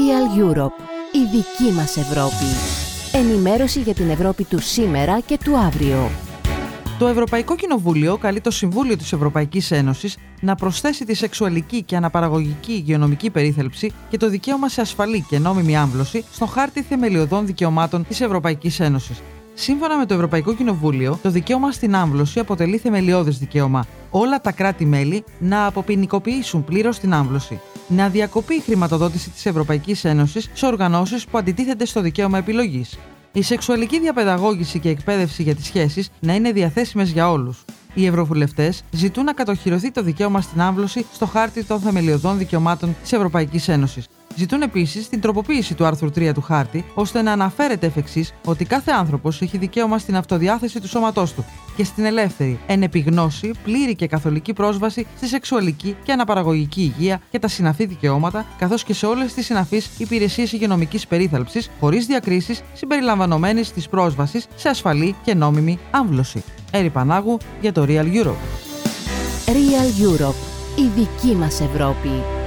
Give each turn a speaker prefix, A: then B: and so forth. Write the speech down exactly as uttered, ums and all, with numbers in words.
A: Real Europe, η δική μας Ευρώπη. Ενημέρωση για την Ευρώπη του σήμερα και του αύριο.
B: Το Ευρωπαϊκό Κοινοβούλιο καλεί το Συμβούλιο της Ευρωπαϊκής Ένωσης να προσθέσει τη σεξουαλική και αναπαραγωγική υγειονομική περίθαλψη και το δικαίωμα σε ασφαλή και νόμιμη άμβλωση στον Χάρτη Θεμελιωδών Δικαιωμάτων της Ευρωπαϊκής Ένωσης. Σύμφωνα με το Ευρωπαϊκό Κοινοβούλιο, το δικαίωμα στην άμβλωση αποτελεί θεμελιώδες δικαίωμα. Όλα τα κράτη-μέλη να αποποινικοποιήσουν πλήρως την άμβλωση. Να διακοπεί η χρηματοδότηση της Ευρωπαϊκής Ένωσης σε οργανώσεις που αντιτίθενται στο δικαίωμα επιλογής. Η σεξουαλική διαπαιδαγώγηση και εκπαίδευση για τις σχέσεις να είναι διαθέσιμες για όλους. Οι ευρωβουλευτές ζητούν να κατοχυρωθεί το δικαίωμα στην άμβλωση στο Χάρτη των Θεμελιωδών Δικαιωμάτων της Ευρωπαϊκής Ένωσης. Ζητούν επίσης την τροποποίηση του άρθρου τρία του Χάρτη, ώστε να αναφέρεται εφ' εξής ότι κάθε άνθρωπος έχει δικαίωμα στην αυτοδιάθεση του σώματός του και στην ελεύθερη, εν επιγνώση, πλήρη και καθολική πρόσβαση στη σεξουαλική και αναπαραγωγική υγεία και τα συναφή δικαιώματα, καθώς και σε όλες τις συναφείς υπηρεσίες υγειονομικής περίθαλψης, χωρίς διακρίσεις, συμπεριλαμβανομένης της πρόσβασης σε ασφαλή και νόμιμη άμβλωση. Έρη Πανάγου για το Real Europe.
A: Real Europe, η δική μας Ευρώπη.